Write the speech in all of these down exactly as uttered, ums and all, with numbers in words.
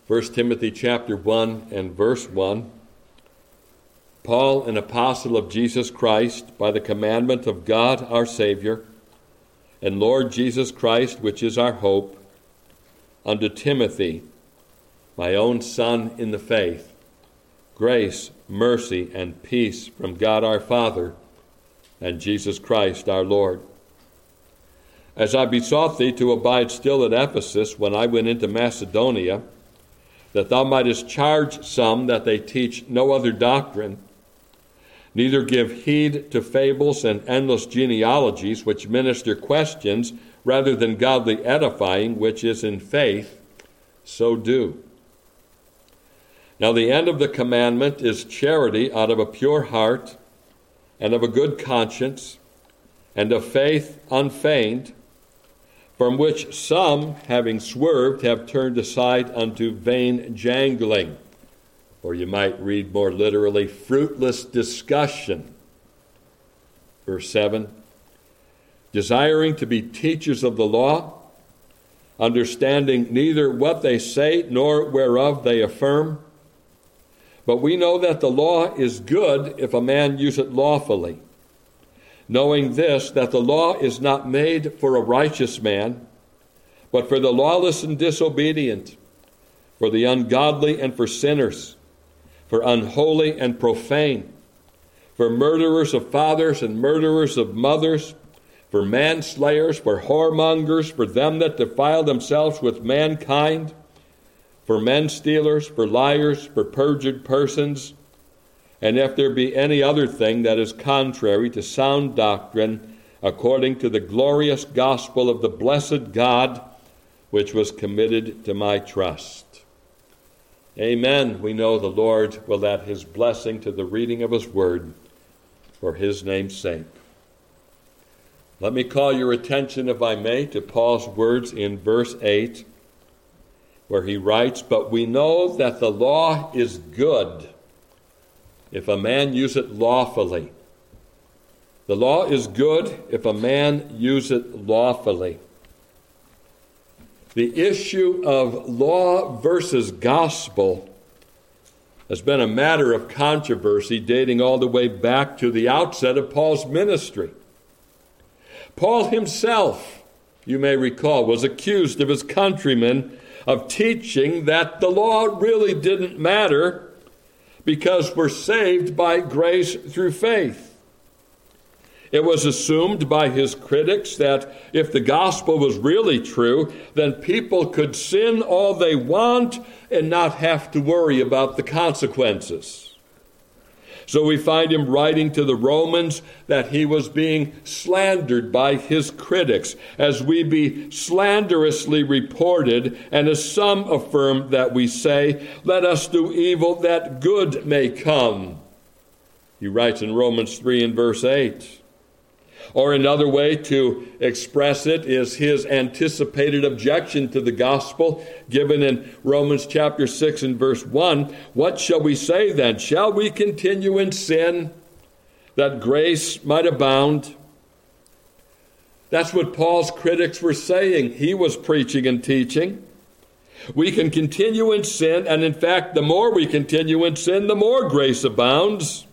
First Timothy chapter one and verse one. Paul, an apostle of Jesus Christ, by the commandment of God our Savior, and Lord Jesus Christ, which is our hope, unto Timothy, my own son in the faith, grace, mercy, and peace from God our Father and Jesus Christ our Lord. As I besought thee to abide still at Ephesus when I went into Macedonia, that thou mightest charge some that they teach no other doctrine, neither give heed to fables and endless genealogies which minister questions rather than godly edifying, which is in faith, so do. Now the end of the commandment is charity out of a pure heart, and of a good conscience, and of faith unfeigned, from which some, having swerved, have turned aside unto vain jangling, or you might read more literally, fruitless discussion. Verse seven, desiring to be teachers of the law, understanding neither what they say nor whereof they affirm. But we know that the law is good if a man use it lawfully, knowing this, that the law is not made for a righteous man, but for the lawless and disobedient, for the ungodly and for sinners, for unholy and profane, for murderers of fathers and murderers of mothers, for manslayers, for whoremongers, for them that defile themselves with mankind, for men stealers, for liars, for perjured persons, and if there be any other thing that is contrary to sound doctrine, according to the glorious gospel of the blessed God, which was committed to my trust. Amen. We know the Lord will add his blessing to the reading of his word for his name's sake. Let me call your attention, if I may, to Paul's words in verse eight, where he writes, but we know that the law is good if a man use it lawfully. The law is good if a man use it lawfully. The issue of law versus gospel has been a matter of controversy dating all the way back to the outset of Paul's ministry. Paul himself, you may recall, was accused of his countrymen of teaching that the law really didn't matter because we're saved by grace through faith. It was assumed by his critics that if the gospel was really true, then people could sin all they want and not have to worry about the consequences. So we find him writing to the Romans that he was being slandered by his critics, as we be slanderously reported, and as some affirm that we say, let us do evil that good may come. He writes in Romans three and verse eight. Or another way to express it is his anticipated objection to the gospel given in Romans chapter six and verse one. What shall we say then? Shall we continue in sin that grace might abound? That's what Paul's critics were saying. He was preaching and teaching. We can continue in sin, and in fact, the more we continue in sin, the more grace abounds.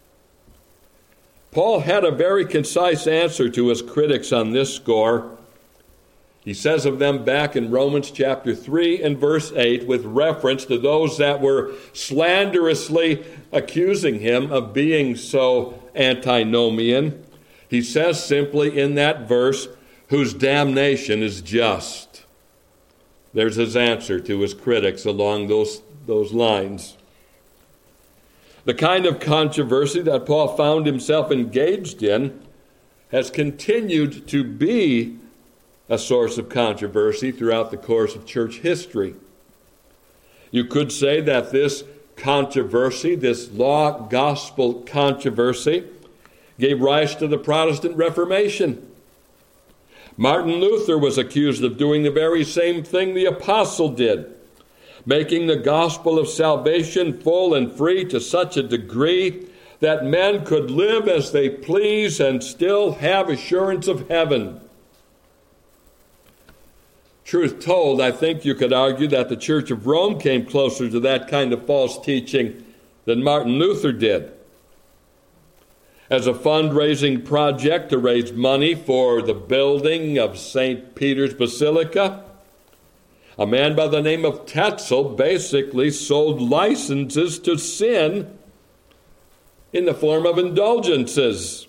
Paul had a very concise answer to his critics on this score. He says of them back in Romans chapter three and verse eight, with reference to those that were slanderously accusing him of being so antinomian. He says simply in that verse, whose damnation is just. There's his answer to his critics along those, those lines. The kind of controversy that Paul found himself engaged in has continued to be a source of controversy throughout the course of church history. You could say that this controversy, this law-gospel controversy, gave rise to the Protestant Reformation. Martin Luther was accused of doing the very same thing the apostle did, making the gospel of salvation full and free to such a degree that men could live as they please and still have assurance of heaven. Truth told, I think you could argue that the Church of Rome came closer to that kind of false teaching than Martin Luther did. As a fundraising project to raise money for the building of Saint Peter's Basilica, a man by the name of Tetzel basically sold licenses to sin in the form of indulgences.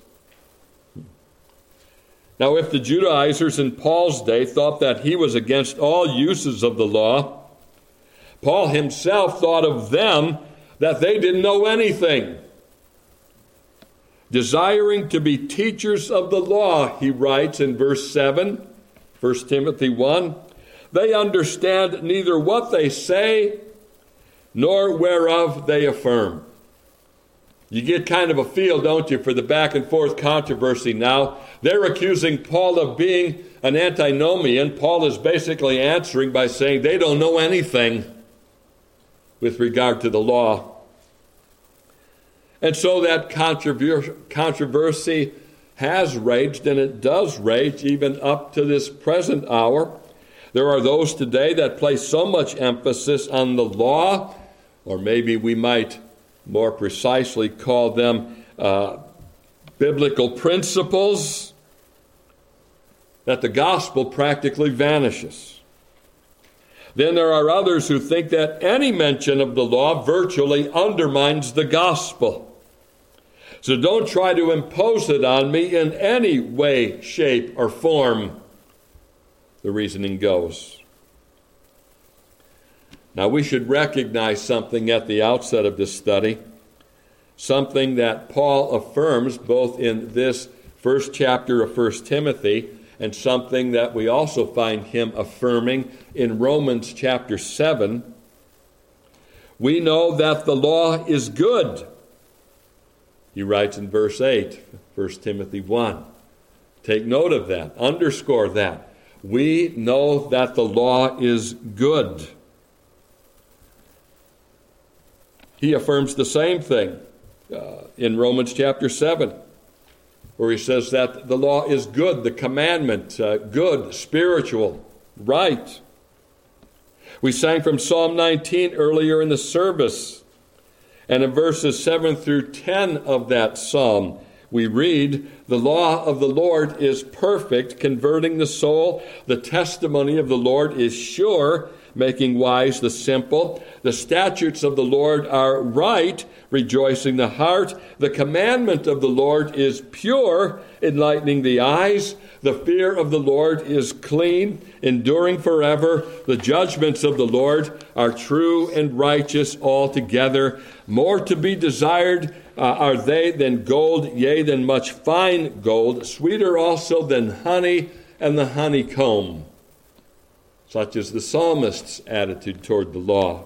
Now, if the Judaizers in Paul's day thought that he was against all uses of the law, Paul himself thought of them that they didn't know anything. Desiring to be teachers of the law, he writes in verse seven, First Timothy one, they understand neither what they say nor whereof they affirm. You get kind of a feel, don't you, for the back and forth controversy now. They're accusing Paul of being an antinomian. Paul is basically answering by saying they don't know anything with regard to the law. And so that controversy has raged, and it does rage even up to this present hour. There are those today that place so much emphasis on the law, or maybe we might more precisely call them uh, biblical principles, that the gospel practically vanishes. Then there are others who think that any mention of the law virtually undermines the gospel. So don't try to impose it on me in any way, shape, or form, the reasoning goes. Now, we should recognize something at the outset of this study, something that Paul affirms both in this first chapter of First Timothy and something that we also find him affirming in Romans chapter seven. We know that the law is good. He writes in verse eight, First Timothy one. Take note of that. Underscore that. We know that the law is good. He affirms the same thing uh, in Romans chapter seven, where he says that the law is good, the commandment, uh, good, spiritual, right. We sang from Psalm nineteen earlier in the service, and in verses seven through ten of that psalm, we read, the law of the Lord is perfect, converting the soul. The testimony of the Lord is sure, making wise the simple. The statutes of the Lord are right, rejoicing the heart. The commandment of the Lord is pure, enlightening the eyes. The fear of the Lord is clean, enduring forever. The judgments of the Lord are true and righteous altogether. More to be desired uh, are they than gold, yea, than much fine gold, sweeter also than honey and the honeycomb. Such is the psalmist's attitude toward the law.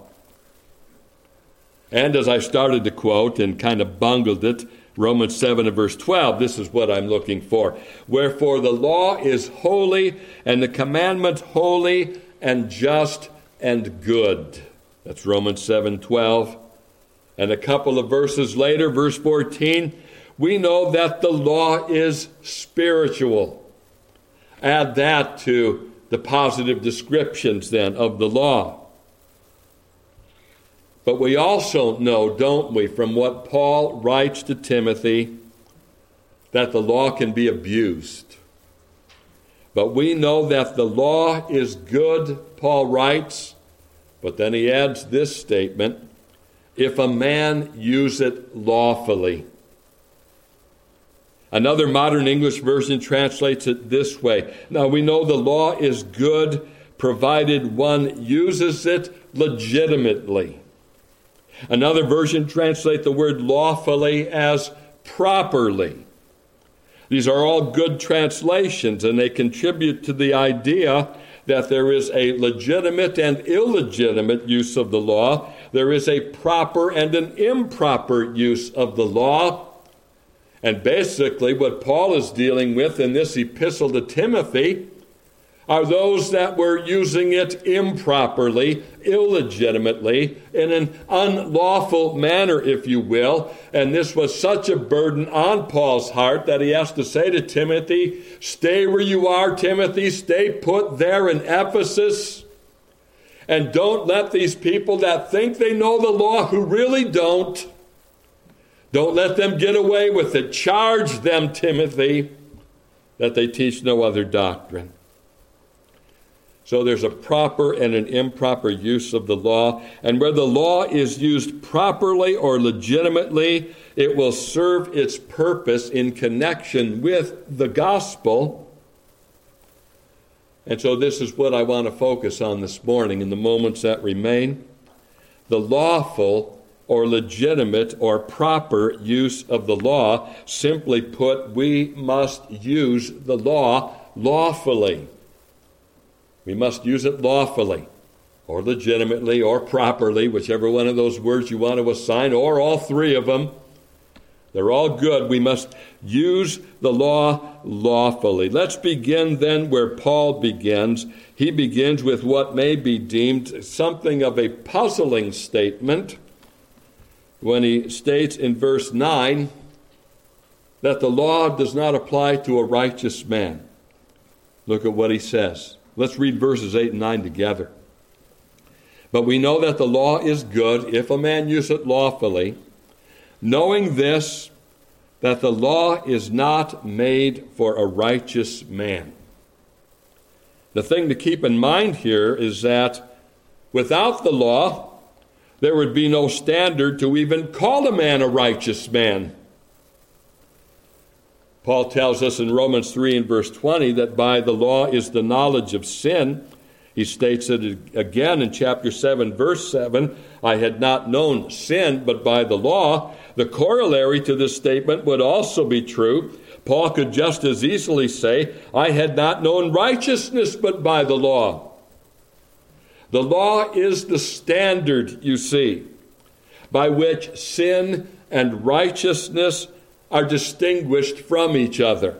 And as I started to quote and kind of bungled it, Romans seven and verse twelve, this is what I'm looking for. Wherefore the law is holy, and the commandment holy and just and good. That's Romans seven twelve. And a couple of verses later, verse fourteen, we know that the law is spiritual. Add that to the positive descriptions then of the law. But we also know, don't we, from what Paul writes to Timothy, that the law can be abused. But we know that the law is good, Paul writes, but then he adds this statement, if a man use it lawfully. Another modern English version translates it this way. Now, we know the law is good provided one uses it legitimately. Another version translates the word lawfully as properly. These are all good translations, and they contribute to the idea that there is a legitimate and illegitimate use of the law. There is a proper and an improper use of the law. And basically what Paul is dealing with in this epistle to Timothy are those that were using it improperly, illegitimately, in an unlawful manner, if you will. And this was such a burden on Paul's heart that he has to say to Timothy, stay where you are, Timothy, stay put there in Ephesus. And don't let these people that think they know the law, who really don't, don't let them get away with it. Charge them, Timothy, that they teach no other doctrine. So there's a proper and an improper use of the law. And where the law is used properly or legitimately, it will serve its purpose in connection with the gospel. And so this is what I want to focus on this morning in the moments that remain. The lawful or legitimate or proper use of the law. Simply put, we must use the law lawfully. We must use it lawfully, or legitimately, or properly, whichever one of those words you want to assign, or all three of them. They're all good. We must use the law lawfully. Let's begin then where Paul begins. He begins with what may be deemed something of a puzzling statement when he states in verse nine that the law does not apply to a righteous man. Look at what he says. Let's read verses eight and nine together. But we know that the law is good if a man use it lawfully, knowing this, that the law is not made for a righteous man. The thing to keep in mind here is that without the law, there would be no standard to even call a man a righteous man. Paul tells us in Romans three and verse twenty that by the law is the knowledge of sin. He states it again in chapter seven, verse seven, I had not known sin, but by the law. The corollary to this statement would also be true. Paul could just as easily say, I had not known righteousness, but by the law. The law is the standard, you see, by which sin and righteousness are distinguished from each other.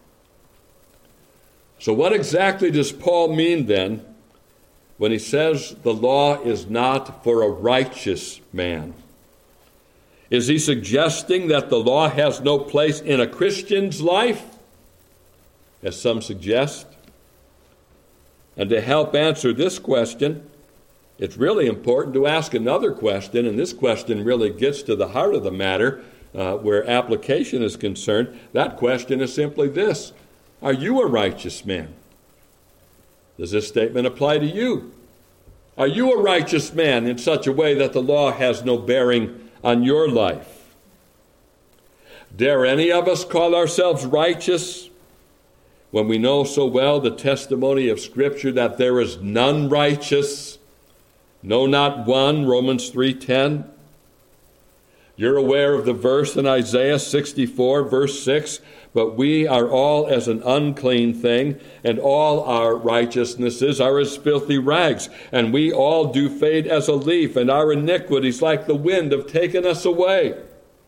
So what exactly does Paul mean then when he says the law is not for a righteous man? Is he suggesting that the law has no place in a Christian's life, as some suggest? And to help answer this question, it's really important to ask another question, and this question really gets to the heart of the matter uh, where application is concerned. That question is simply this: are you a righteous man? Does this statement apply to you? Are you a righteous man in such a way that the law has no bearing on your life? Dare any of us call ourselves righteous when we know so well the testimony of Scripture that there is none righteous? No, not one, Romans three ten. You're aware of the verse in Isaiah sixty-four, verse six, but we are all as an unclean thing, and all our righteousnesses are as filthy rags, and we all do fade as a leaf, and our iniquities like the wind have taken us away.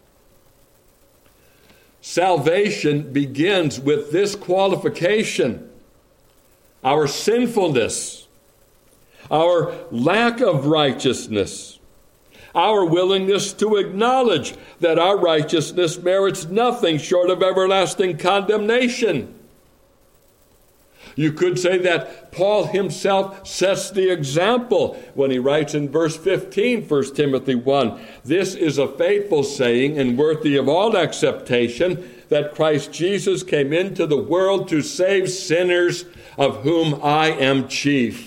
Salvation begins with this qualification: our sinfulness, our lack of righteousness, our willingness to acknowledge that our righteousness merits nothing short of everlasting condemnation. You could say that Paul himself sets the example when he writes in verse fifteen, First Timothy one, this is a faithful saying and worthy of all acceptation, that Christ Jesus came into the world to save sinners, of whom I am chief.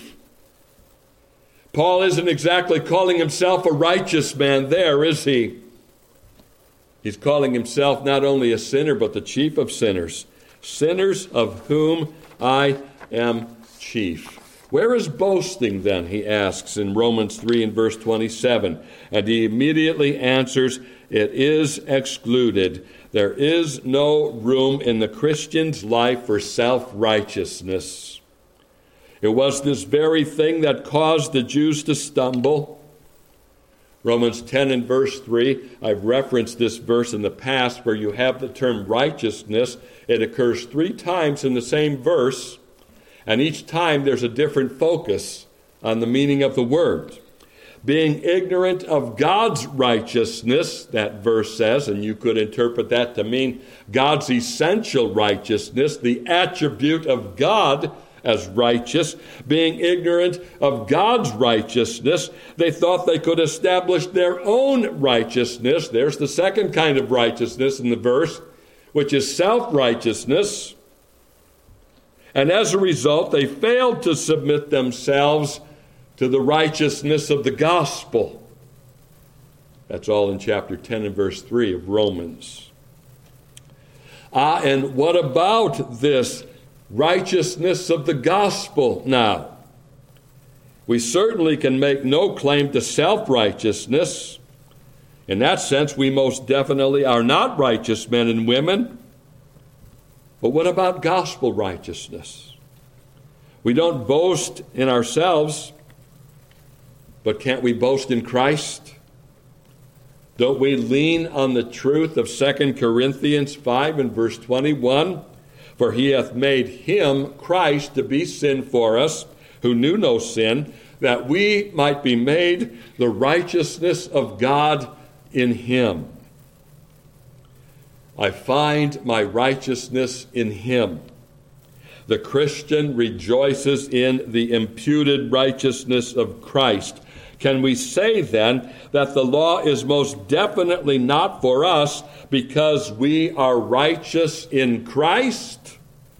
Paul isn't exactly calling himself a righteous man there, is he? He's calling himself not only a sinner, but the chief of sinners. Sinners of whom I am chief. Where is boasting then, he asks in Romans three and verse twenty-seven. And he immediately answers, it is excluded. There is no room in the Christian's life for self-righteousness. It was this very thing that caused the Jews to stumble. Romans ten and verse three, I've referenced this verse in the past where you have the term righteousness. It occurs three times in the same verse. And each time there's a different focus on the meaning of the word. Being ignorant of God's righteousness, that verse says, and you could interpret that to mean God's essential righteousness, the attribute of God as righteous. Being ignorant of God's righteousness, they thought they could establish their own righteousness. There's the second kind of righteousness in the verse, which is self-righteousness. And as a result, they failed to submit themselves to the righteousness of the gospel. That's all in chapter ten and verse three of Romans. Ah, and what about this righteousness of the gospel now? We certainly can make no claim to self-righteousness. In that sense, we most definitely are not righteous men and women. But what about gospel righteousness? We don't boast in ourselves, but can't we boast in Christ? Don't we lean on the truth of Second Corinthians five and verse twenty-one? For he hath made him, Christ, to be sin for us, who knew no sin, that we might be made the righteousness of God in him. I find my righteousness in him. The Christian rejoices in the imputed righteousness of Christ. Can we say then that the law is most definitely not for us because we are righteous in Christ?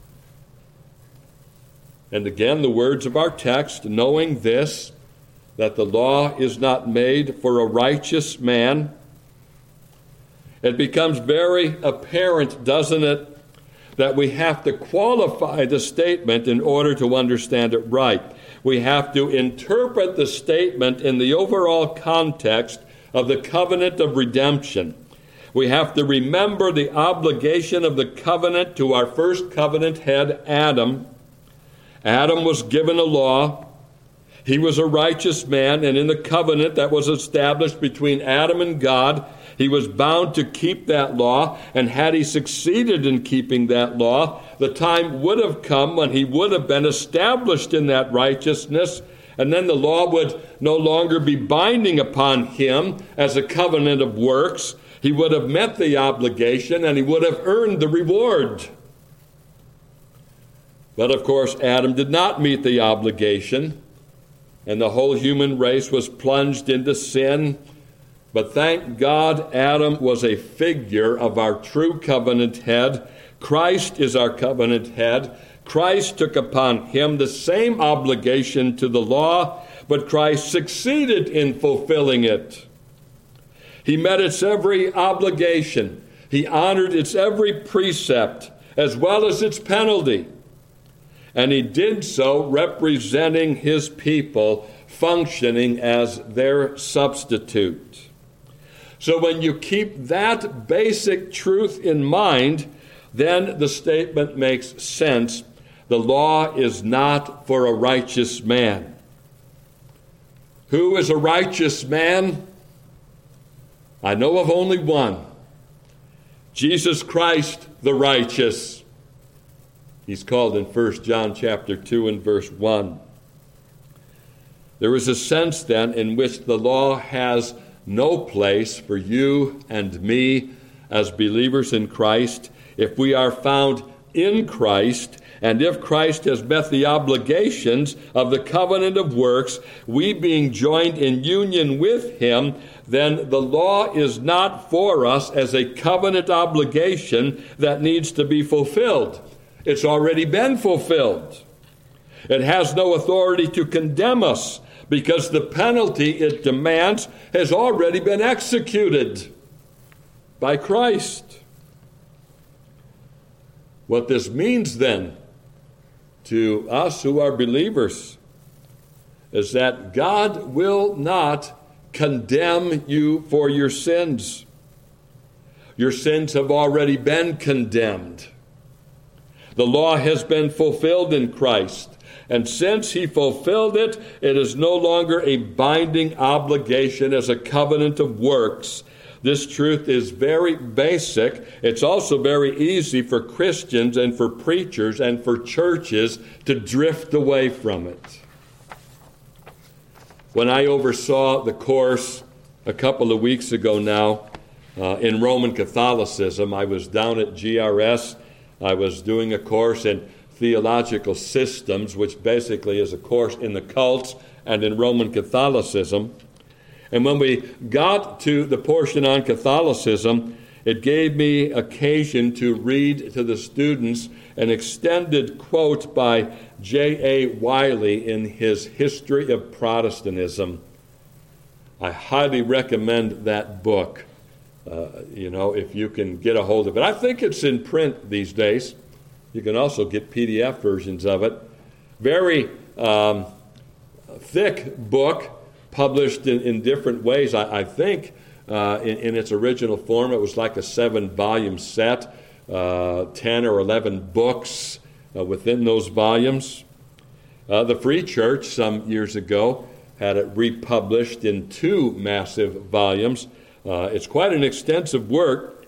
And again, the words of our text, knowing this, that the law is not made for a righteous man, it becomes very apparent, doesn't it, that we have to qualify the statement in order to understand it right. We have to interpret the statement in the overall context of the covenant of redemption. We have to remember the obligation of the covenant to our first covenant head, Adam. Adam was given a law. He was a righteous man, and in the covenant that was established between Adam and God, he was bound to keep that law, and had he succeeded in keeping that law, the time would have come when he would have been established in that righteousness, and then the law would no longer be binding upon him as a covenant of works. He would have met the obligation, and he would have earned the reward. But of course, Adam did not meet the obligation, and the whole human race was plunged into sin. But thank God, Adam was a figure of our true covenant head. Christ is our covenant head. Christ took upon him the same obligation to the law, but Christ succeeded in fulfilling it. He met its every obligation. He honored its every precept, as well as its penalty. And he did so representing his people, functioning as their substitute. So when you keep that basic truth in mind, then the statement makes sense. The law is not for a righteous man. Who is a righteous man? I know of only one. Jesus Christ the righteous. He's called in First John chapter two and verse one. There is a sense then in which the law has no place for you and me as believers in Christ. If we are found in Christ, and if Christ has met the obligations of the covenant of works, we being joined in union with him, then the law is not for us as a covenant obligation that needs to be fulfilled. It's already been fulfilled. It has no authority to condemn us, because the penalty it demands has already been executed by Christ. What this means then to us who are believers is that God will not condemn you for your sins. Your sins have already been condemned. The law has been fulfilled in Christ. And since he fulfilled it, it is no longer a binding obligation as a covenant of works. This truth is very basic. It's also very easy for Christians and for preachers and for churches to drift away from it. When I oversaw the course a couple of weeks ago now uh, in Roman Catholicism, I was down at G R S. I was doing a course in theological systems, which basically is a course in the cults and in Roman Catholicism. And when we got to the portion on Catholicism, it gave me occasion to read to the students an extended quote by J A Wiley in his History of Protestantism. I highly recommend that book, uh, you know, if you can get a hold of it. I think it's in print these days. You can also get P D F versions of it. Very um, thick book, published in, in different ways. I, I think uh, in, in its original form it was like a seven-volume set, uh, ten or eleven books uh, within those volumes. Uh, the Free Church, some years ago, had it republished in two massive volumes. Uh, it's quite an extensive work.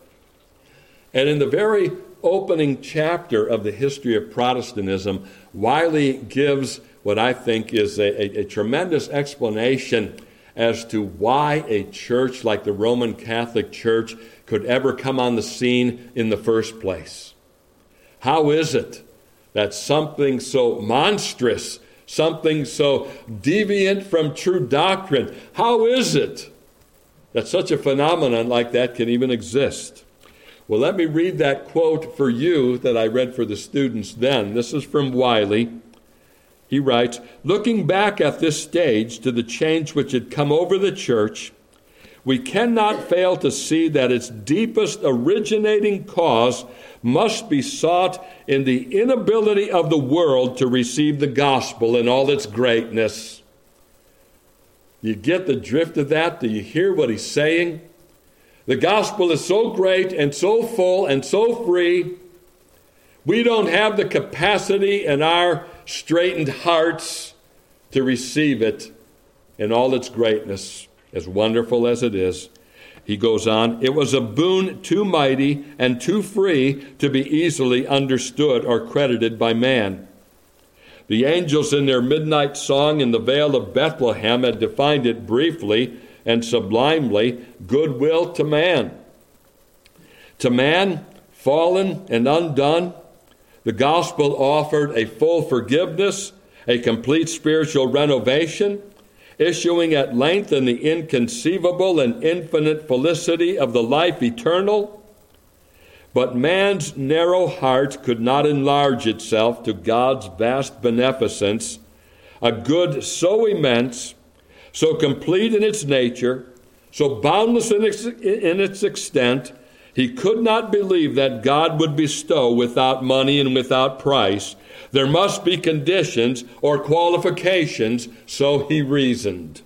And in the very opening chapter of the History of Protestantism, Wiley gives what I think is a, a, a tremendous explanation as to why a church like the Roman Catholic Church could ever come on the scene in the first place. How is it that something so monstrous, something so deviant from true doctrine, how is it that such a phenomenon like that can even exist? Well, let me read that quote for you that I read for the students then. This is from Wiley. He writes, "Looking back at this stage to the change which had come over the church, we cannot fail to see that its deepest originating cause must be sought in the inability of the world to receive the gospel in all its greatness." Do you get the drift of that? Do you hear what he's saying? The gospel is so great and so full and so free, we don't have the capacity in our straightened hearts to receive it in all its greatness, as wonderful as it is. He goes on, "It was a boon too mighty and too free to be easily understood or credited by man. The angels in their midnight song in the vale of Bethlehem had defined it briefly and sublimely, goodwill to man. To man, fallen and undone, the gospel offered a full forgiveness, a complete spiritual renovation, issuing at length in the inconceivable and infinite felicity of the life eternal. But man's narrow heart could not enlarge itself to God's vast beneficence, a good so immense, so complete in its nature, so boundless in its, in its extent, he could not believe that God would bestow without money and without price. There must be conditions or qualifications, so he reasoned."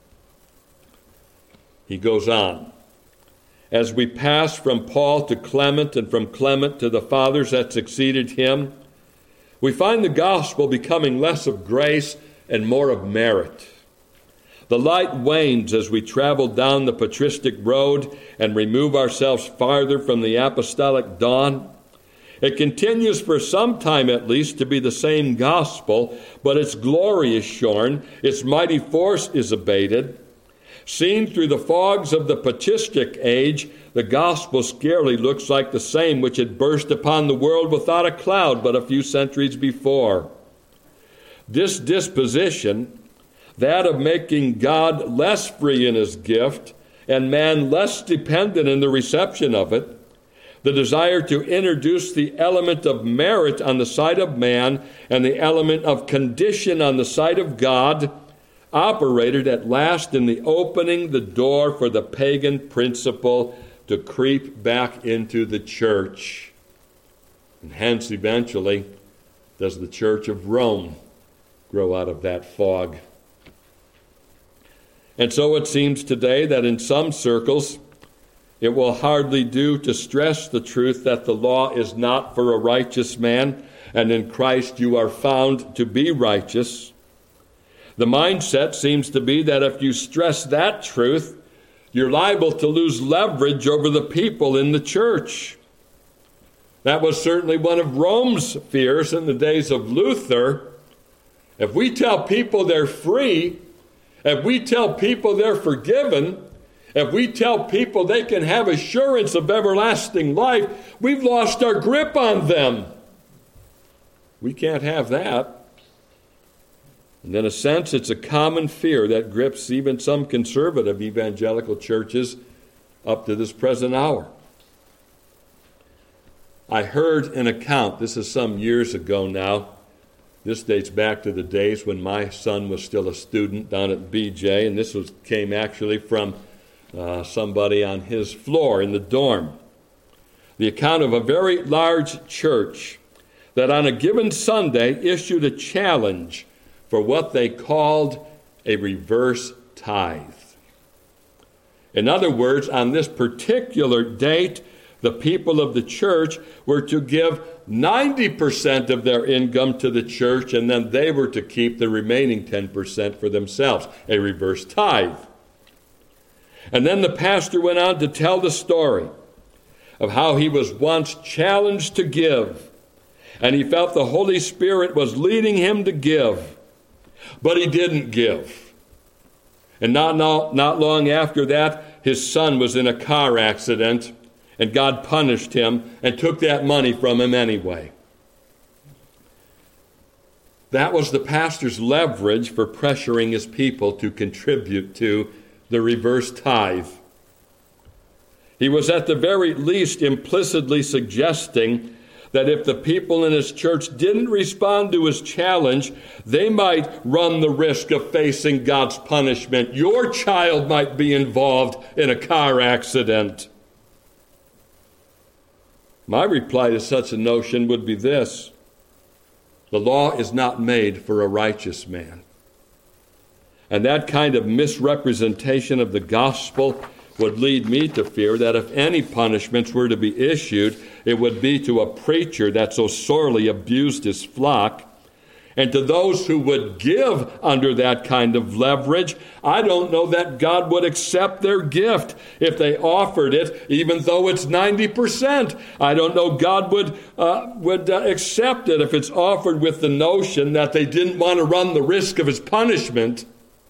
He goes on. As we pass from Paul to Clement and from Clement to the fathers that succeeded him, we find the gospel becoming less of grace and more of merit. The light wanes as we travel down the patristic road and remove ourselves farther from the apostolic dawn. It continues for some time at least to be the same gospel, but its glory is shorn, its mighty force is abated. Seen through the fogs of the patristic age, the gospel scarcely looks like the same which had burst upon the world without a cloud but a few centuries before. This disposition, that of making God less free in his gift and man less dependent in the reception of it, the desire to introduce the element of merit on the side of man and the element of condition on the side of God, operated at last in the opening the door for the pagan principle to creep back into the church. And hence, eventually, does the Church of Rome grow out of that fog. And so it seems today that in some circles, it will hardly do to stress the truth that the law is not for a righteous man, and in Christ you are found to be righteous. The mindset seems to be that if you stress that truth, you're liable to lose leverage over the people in the church. That was certainly one of Rome's fears in the days of Luther. If we tell people they're free, if we tell people they're forgiven, if we tell people they can have assurance of everlasting life, we've lost our grip on them. We can't have that. And in a sense, it's a common fear that grips even some conservative evangelical churches up to this present hour. I heard an account, this is some years ago now. This dates back to the days when my son was still a student down at B J, and this was came actually from uh, somebody on his floor in the dorm. The account of a very large church that on a given Sunday issued a challenge for what they called a reverse tithe. In other words, on this particular date, the people of the church were to give ninety percent of their income to the church, and then they were to keep the remaining ten percent for themselves, a reverse tithe. And then the pastor went on to tell the story of how he was once challenged to give, and he felt the Holy Spirit was leading him to give, but he didn't give. And not, not, not long after that, his son was in a car accident, and God punished him and took that money from him anyway. That was the pastor's leverage for pressuring his people to contribute to the reverse tithe. He was at the very least implicitly suggesting that if the people in his church didn't respond to his challenge, they might run the risk of facing God's punishment. Your child might be involved in a car accident. My reply to such a notion would be this: the law is not made for a righteous man. And that kind of misrepresentation of the gospel would lead me to fear that if any punishments were to be issued, it would be to a preacher that so sorely abused his flock. And to those who would give under that kind of leverage, I don't know that God would accept their gift if they offered it, even though it's ninety percent. I don't know God would, uh, would uh, accept it if it's offered with the notion that they didn't want to run the risk of his punishment.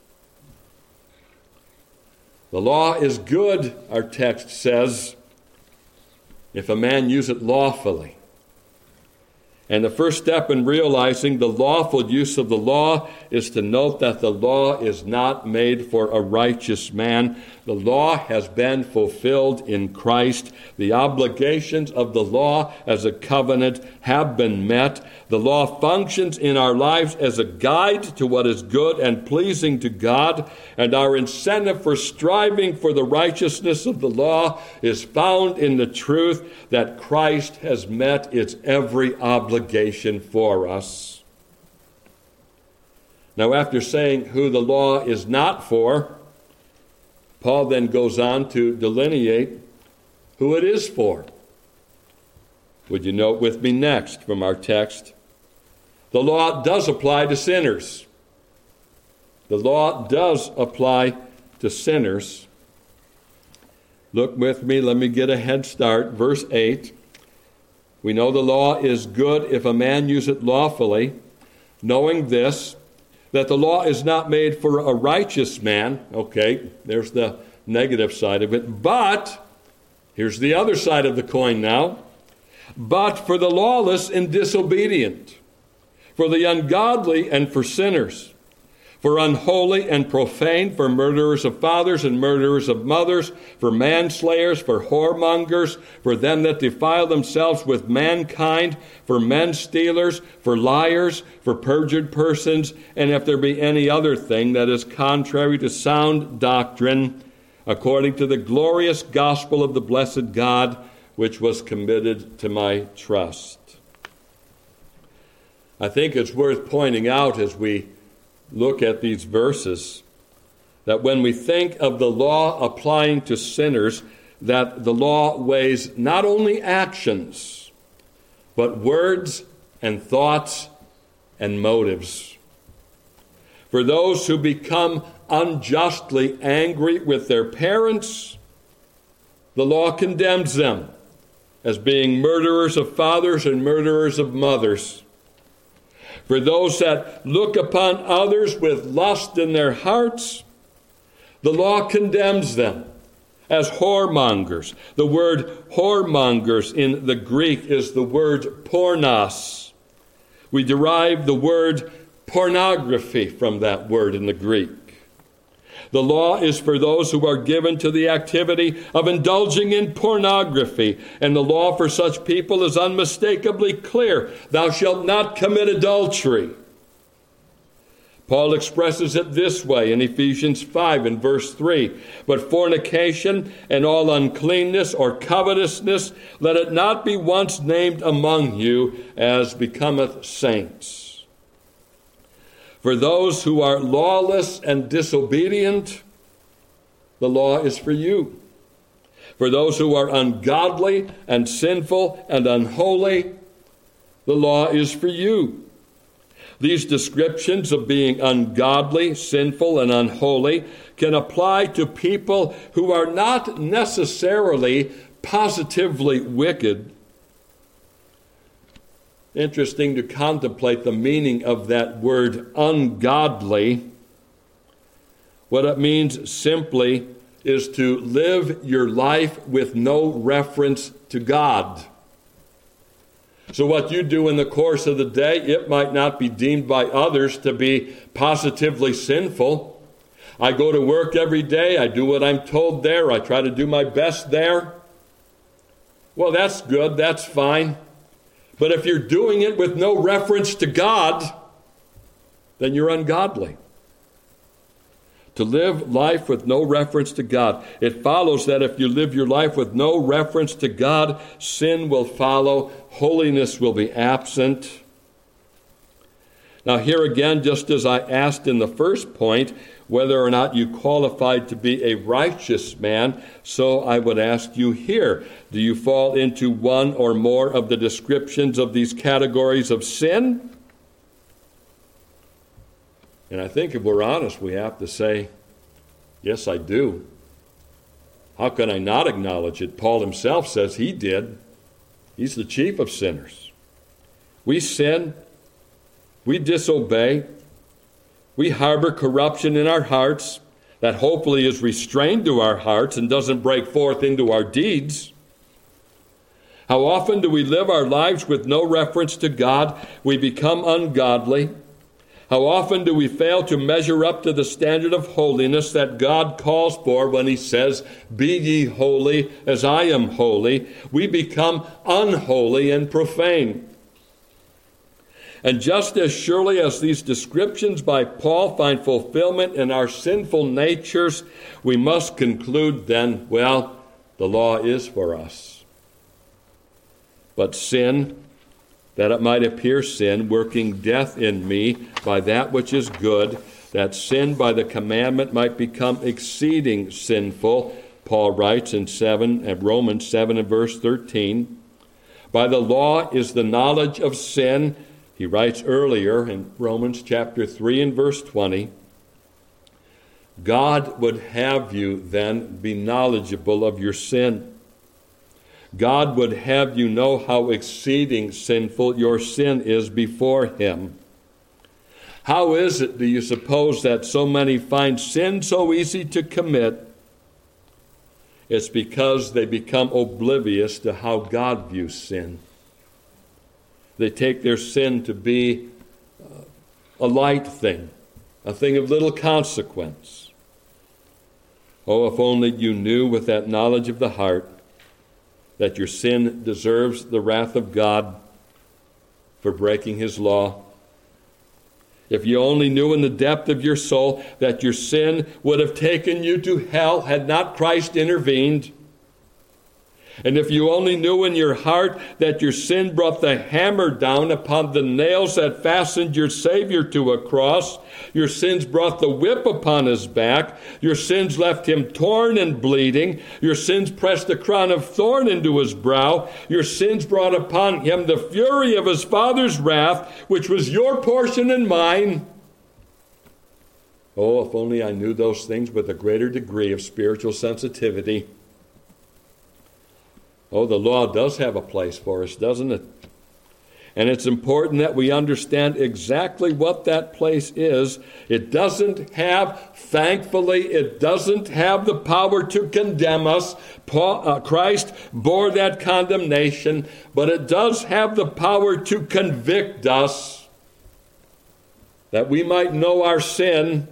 The law is good, our text says, if a man use it lawfully. And the first step in realizing the lawful use of the law is to note that the law is not made for a righteous man. The law has been fulfilled in Christ. The obligations of the law as a covenant have been met. The law functions in our lives as a guide to what is good and pleasing to God, and our incentive for striving for the righteousness of the law is found in the truth that Christ has met its every obligation for us. Now, after saying who the law is not for, Paul then goes on to delineate who it is for. Would you note with me next from our text? The law does apply to sinners. The law does apply to sinners. Look with me, let me get a head start. Verse eight. We know the law is good if a man use it lawfully, knowing this, that the law is not made for a righteous man. Okay, there's the negative side of it. But, here's the other side of the coin now. But for the lawless and disobedient, for the ungodly and for sinners, for unholy and profane, for murderers of fathers and murderers of mothers, for manslayers, for whoremongers, for them that defile themselves with mankind, for men stealers, for liars, for perjured persons, and if there be any other thing that is contrary to sound doctrine, according to the glorious gospel of the blessed God, which was committed to my trust. I think it's worth pointing out as we look at these verses that when we think of the law applying to sinners, that the law weighs not only actions, but words and thoughts and motives. For those who become unjustly angry with their parents, the law condemns them as being murderers of fathers and murderers of mothers. For those that look upon others with lust in their hearts, the law condemns them as whoremongers. The word whoremongers in the Greek is the word pornos. We derive the word pornography from that word in the Greek. The law is for those who are given to the activity of indulging in pornography, and the law for such people is unmistakably clear. Thou shalt not commit adultery. Paul expresses it this way in Ephesians five and verse three. But fornication and all uncleanness or covetousness, let it not be once named among you as becometh saints. For those who are lawless and disobedient, the law is for you. For those who are ungodly and sinful and unholy, the law is for you. These descriptions of being ungodly, sinful, and unholy can apply to people who are not necessarily positively wicked. Interesting to contemplate the meaning of that word ungodly. What it means simply is to live your life with no reference to God. So what you do in the course of the day, it might not be deemed by others to be positively sinful. I go to work every day. I do what I'm told there. I try to do my best there. Well, that's good. That's fine. But if you're doing it with no reference to God, then you're ungodly. To live life with no reference to God. It follows that if you live your life with no reference to God, sin will follow, holiness will be absent. Now here again, just as I asked in the first point, whether or not you qualified to be a righteous man, so I would ask you here, do you fall into one or more of the descriptions of these categories of sin? And I think if we're honest, we have to say, yes, I do. How can I not acknowledge it? Paul himself says he did. He's the chief of sinners. We sin. We disobey. We harbor corruption in our hearts that hopefully is restrained to our hearts and doesn't break forth into our deeds. How often do we live our lives with no reference to God? We become ungodly. How often do we fail to measure up to the standard of holiness that God calls for when he says, "Be ye holy as I am holy"? We become unholy and profane. And just as surely as these descriptions by Paul find fulfillment in our sinful natures, we must conclude then, well, the law is for us. But sin, that it might appear sin, working death in me by that which is good, that sin by the commandment might become exceeding sinful, Paul writes in seven, and Romans seven and verse thirteen. By the law is the knowledge of sin. He writes earlier in Romans chapter three and verse twenty, God would have you then be knowledgeable of your sin. God would have you know how exceeding sinful your sin is before him. How is it, do you suppose, that so many find sin so easy to commit? It's because they become oblivious to how God views sin. They take their sin to be a light thing, a thing of little consequence. Oh, if only you knew with that knowledge of the heart that your sin deserves the wrath of God for breaking his law. If you only knew in the depth of your soul that your sin would have taken you to hell had not Christ intervened. And if you only knew in your heart that your sin brought the hammer down upon the nails that fastened your Savior to a cross, your sins brought the whip upon his back, your sins left him torn and bleeding, your sins pressed a crown of thorn into his brow, your sins brought upon him the fury of his Father's wrath, which was your portion and mine. Oh, if only I knew those things with a greater degree of spiritual sensitivity. Oh, the law does have a place for us, doesn't it? And it's important that we understand exactly what that place is. It doesn't have, thankfully, it doesn't have the power to condemn us. Paul, uh, Christ bore that condemnation, but it does have the power to convict us, that we might know our sin.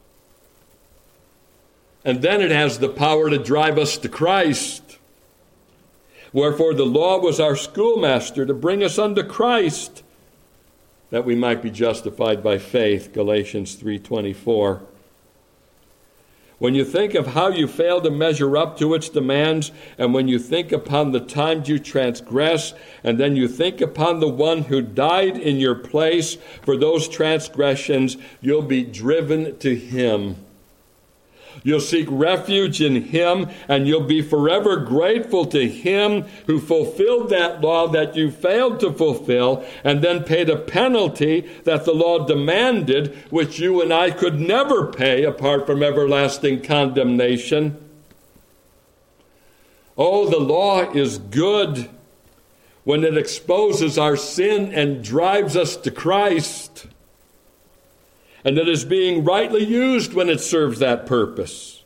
And then it has the power to drive us to Christ. Wherefore the law was our schoolmaster to bring us unto Christ, that we might be justified by faith, Galatians three twenty-four. When you think of how you fail to measure up to its demands, and when you think upon the times you transgress, and then you think upon the one who died in your place for those transgressions, you'll be driven to him. You'll seek refuge in him, and you'll be forever grateful to him who fulfilled that law that you failed to fulfill, and then paid a penalty that the law demanded, which you and I could never pay apart from everlasting condemnation. Oh, the law is good when it exposes our sin and drives us to Christ. And it is being rightly used when it serves that purpose.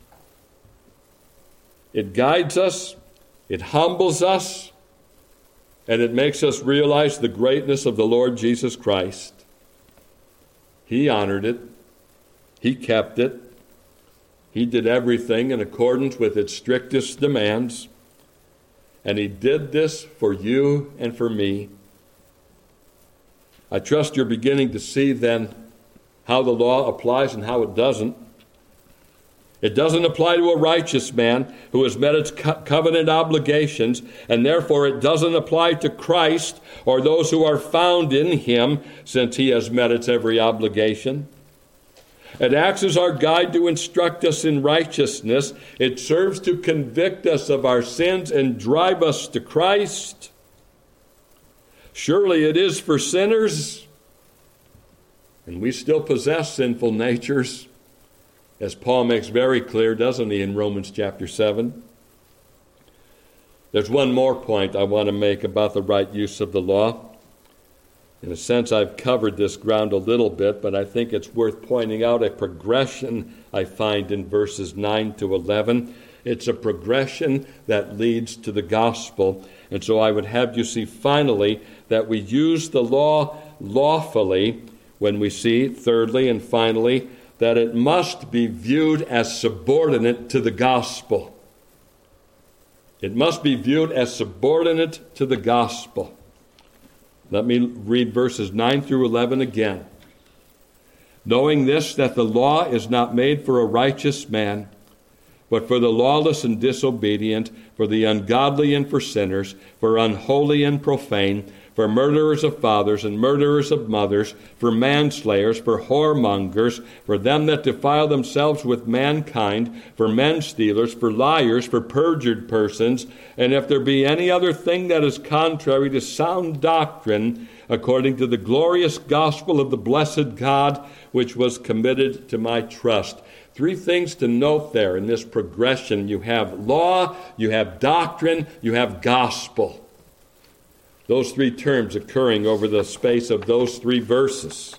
It guides us, it humbles us, and it makes us realize the greatness of the Lord Jesus Christ. He honored it. He kept it. He did everything in accordance with its strictest demands. And he did this for you and for me. I trust you're beginning to see then how the law applies and how it doesn't. It doesn't apply to a righteous man who has met its co- covenant obligations, and therefore it doesn't apply to Christ or those who are found in him, since he has met its every obligation. It acts as our guide to instruct us in righteousness. It serves to convict us of our sins and drive us to Christ. Surely it is for sinners. And we still possess sinful natures, as Paul makes very clear, doesn't he, in Romans chapter seven? There's one more point I want to make about the right use of the law. In a sense, I've covered this ground a little bit, but I think it's worth pointing out a progression I find in verses nine to eleven. It's a progression that leads to the gospel. And so I would have you see finally that we use the law lawfully when we see, thirdly and finally, that it must be viewed as subordinate to the gospel. It must be viewed as subordinate to the gospel. Let me read verses nine through eleven again. Knowing this, that the law is not made for a righteous man, but for the lawless and disobedient, for the ungodly and for sinners, for unholy and profane, for murderers of fathers and murderers of mothers, for manslayers, for whoremongers, for them that defile themselves with mankind, for men stealers, for liars, for perjured persons, and if there be any other thing that is contrary to sound doctrine, according to the glorious gospel of the blessed God, which was committed to my trust. Three things to note there in this progression. You have law, you have doctrine, you have gospel. Those three terms occurring over the space of those three verses.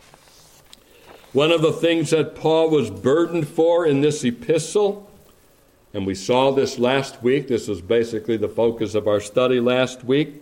One of the things that Paul was burdened for in this epistle, and we saw this last week, this was basically the focus of our study last week,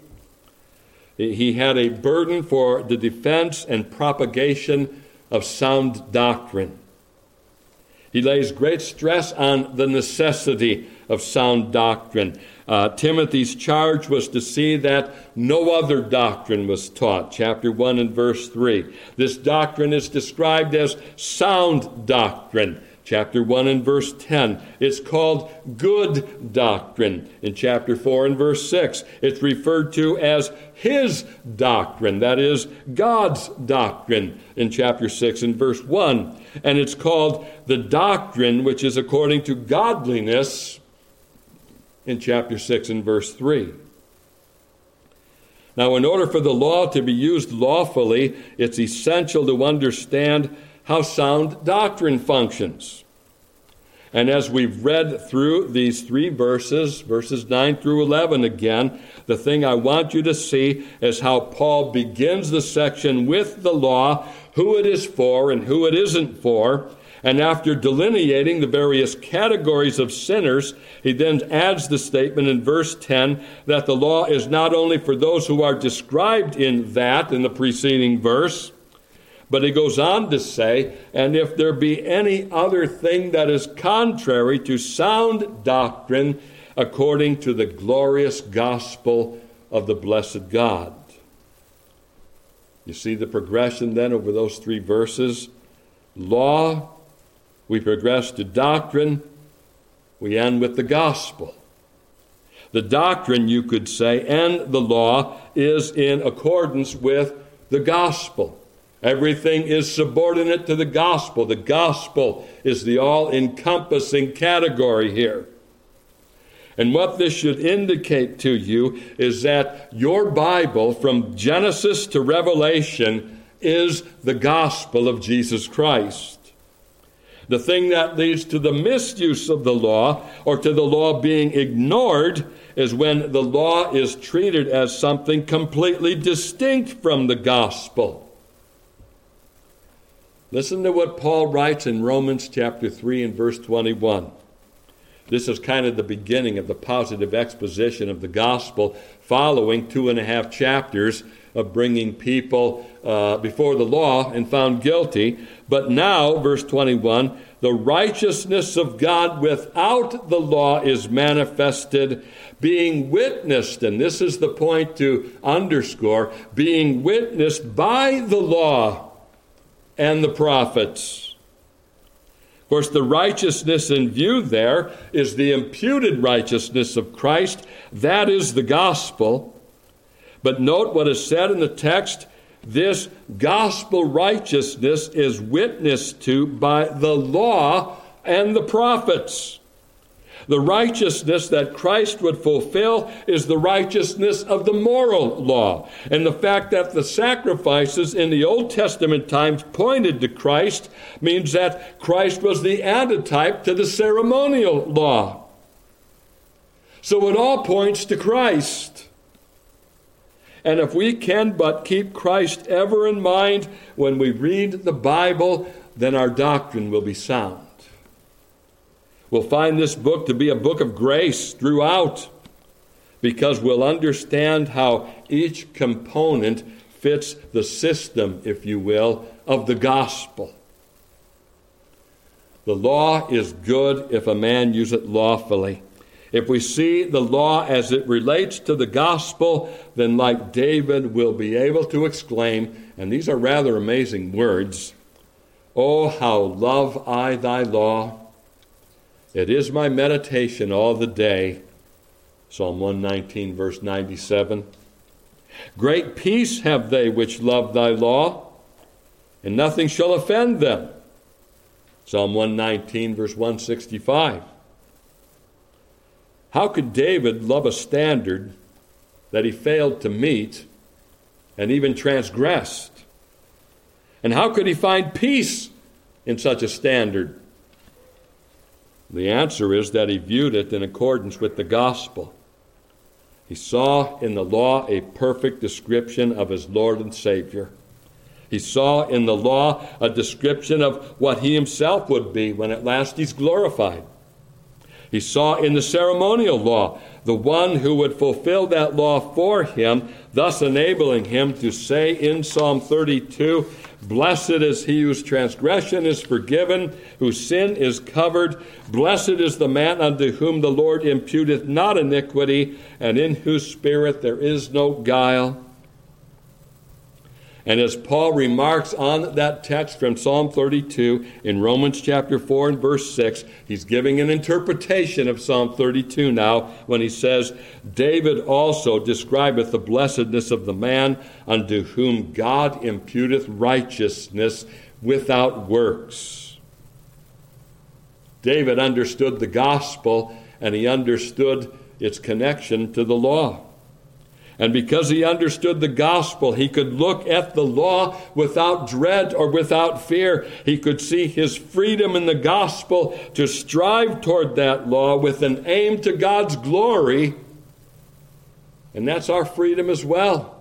he had a burden for the defense and propagation of sound doctrine. He lays great stress on the necessity of sound doctrine. Uh, Timothy's charge was to see that no other doctrine was taught, chapter one and verse three. This doctrine is described as sound doctrine, chapter one and verse ten. It's called good doctrine in chapter four and verse six. It's referred to as his doctrine, that is, God's doctrine, in chapter six and verse one. And it's called the doctrine which is according to godliness in chapter six and verse three. Now, in order for the law to be used lawfully, it's essential to understand how sound doctrine functions. And as we've read through these three verses, verses nine through eleven again, the thing I want you to see is how Paul begins the section with the law, who it is for and who it isn't for. And after delineating the various categories of sinners, he then adds the statement in verse ten that the law is not only for those who are described in that, in the preceding verse, but he goes on to say, and if there be any other thing that is contrary to sound doctrine, according to the glorious gospel of the blessed God. You see the progression then over those three verses? Law, we progress to doctrine, we end with the gospel. The doctrine, you could say, and the law is in accordance with the gospel. Everything is subordinate to the gospel. The gospel is the all-encompassing category here. And what this should indicate to you is that your Bible, from Genesis to Revelation, is the gospel of Jesus Christ. The thing that leads to the misuse of the law, or to the law being ignored, is when the law is treated as something completely distinct from the gospel. Listen to what Paul writes in Romans chapter three and verse twenty-one. This is kind of the beginning of the positive exposition of the gospel, following two and a half chapters of bringing people uh, before the law and found guilty. But now, verse twenty-one, the righteousness of God without the law is manifested, being witnessed, and this is the point to underscore, being witnessed by the law and the prophets. Of course, the righteousness in view there is the imputed righteousness of Christ. That is the gospel. But note what is said in the text. This gospel righteousness is witnessed to by the law and the prophets. The righteousness that Christ would fulfill is the righteousness of the moral law. And the fact that the sacrifices in the Old Testament times pointed to Christ means that Christ was the antitype to the ceremonial law. So it all points to Christ. And if we can but keep Christ ever in mind when we read the Bible, then our doctrine will be sound. We'll find this book to be a book of grace throughout, because we'll understand how each component fits the system, if you will, of the gospel. The law is good if a man use it lawfully. If we see the law as it relates to the gospel, then like David will be able to exclaim, and these are rather amazing words, "Oh, how love I thy law! It is my meditation all the day." Psalm one nineteen, verse ninety-seven. "Great peace have they which love thy law, and nothing shall offend them." Psalm one nineteen, verse one sixty-five. How could David love a standard that he failed to meet and even transgressed? And how could he find peace in such a standard? The answer is that he viewed it in accordance with the gospel. He saw in the law a perfect description of his Lord and Savior. He saw in the law a description of what he himself would be when at last he's glorified. He saw in the ceremonial law the one who would fulfill that law for him, thus enabling him to say in Psalm thirty-two, "Blessed is he whose transgression is forgiven, whose sin is covered. Blessed is the man unto whom the Lord imputeth not iniquity, and in whose spirit there is no guile." And as Paul remarks on that text from Psalm thirty-two in Romans chapter four and verse six, he's giving an interpretation of Psalm thirty-two now when he says, "David also describeth the blessedness of the man unto whom God imputeth righteousness without works." David understood the gospel, and he understood its connection to the law. And because he understood the gospel, he could look at the law without dread or without fear. He could see his freedom in the gospel to strive toward that law with an aim to God's glory. And that's our freedom as well.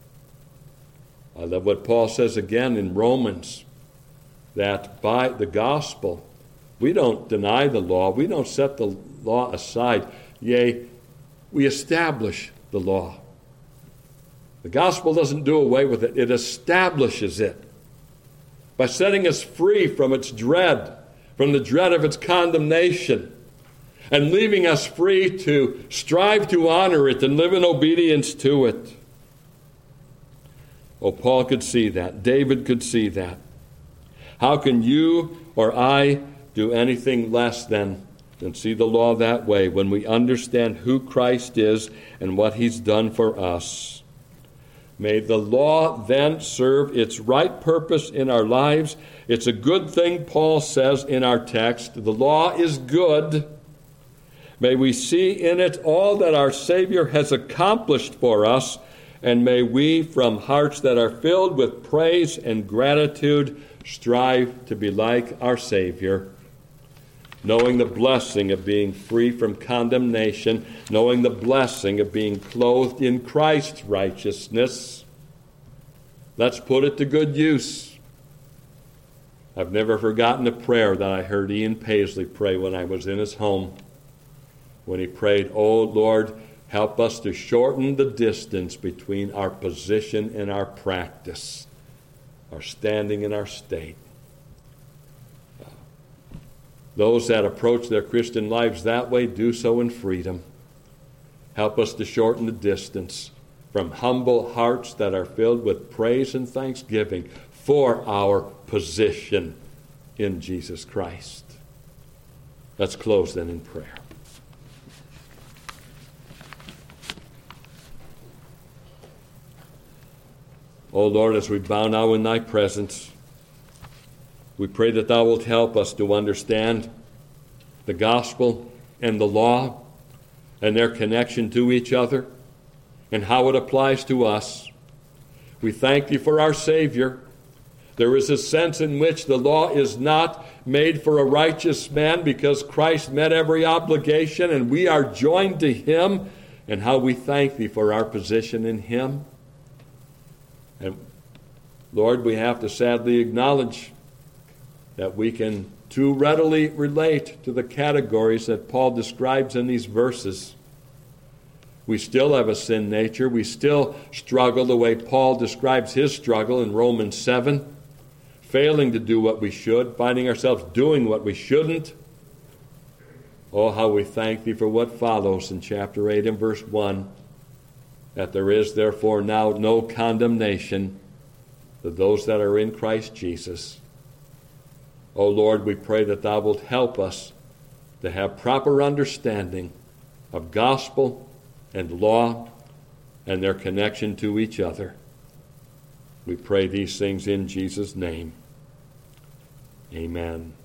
I love what Paul says again in Romans, that by the gospel, we don't deny the law. We don't set the law aside. Yea, we establish the law. The gospel doesn't do away with it. It establishes it by setting us free from its dread, from the dread of its condemnation, and leaving us free to strive to honor it and live in obedience to it. Oh, Paul could see that. David could see that. How can you or I do anything less than, than see the law that way when we understand who Christ is and what he's done for us? May the law then serve its right purpose in our lives. It's a good thing, Paul says in our text. The law is good. May we see in it all that our Savior has accomplished for us, and may we, from hearts that are filled with praise and gratitude, strive to be like our Savior, knowing the blessing of being free from condemnation, knowing the blessing of being clothed in Christ's righteousness. Let's put it to good use. I've never forgotten a prayer that I heard Ian Paisley pray when I was in his home, when he prayed, "Oh Lord, help us to shorten the distance between our position and our practice, our standing and our state." Those that approach their Christian lives that way do so in freedom. Help us to shorten the distance from humble hearts that are filled with praise and thanksgiving for our position in Jesus Christ. Let's close then in prayer. O Lord, as we bow now in thy presence, we pray that thou wilt help us to understand the gospel and the law and their connection to each other and how it applies to us. We thank thee for our Savior. There is a sense in which the law is not made for a righteous man because Christ met every obligation and we are joined to him, and how we thank thee for our position in him. And Lord, we have to sadly acknowledge that we can too readily relate to the categories that Paul describes in these verses. We still have a sin nature. We still struggle the way Paul describes his struggle in Romans seven, failing to do what we should, finding ourselves doing what we shouldn't. Oh, how we thank thee for what follows in chapter eight and verse one, that there is therefore now no condemnation to those that are in Christ Jesus. O Lord, we pray that thou wilt help us to have proper understanding of gospel and law and their connection to each other. We pray these things in Jesus' name. Amen.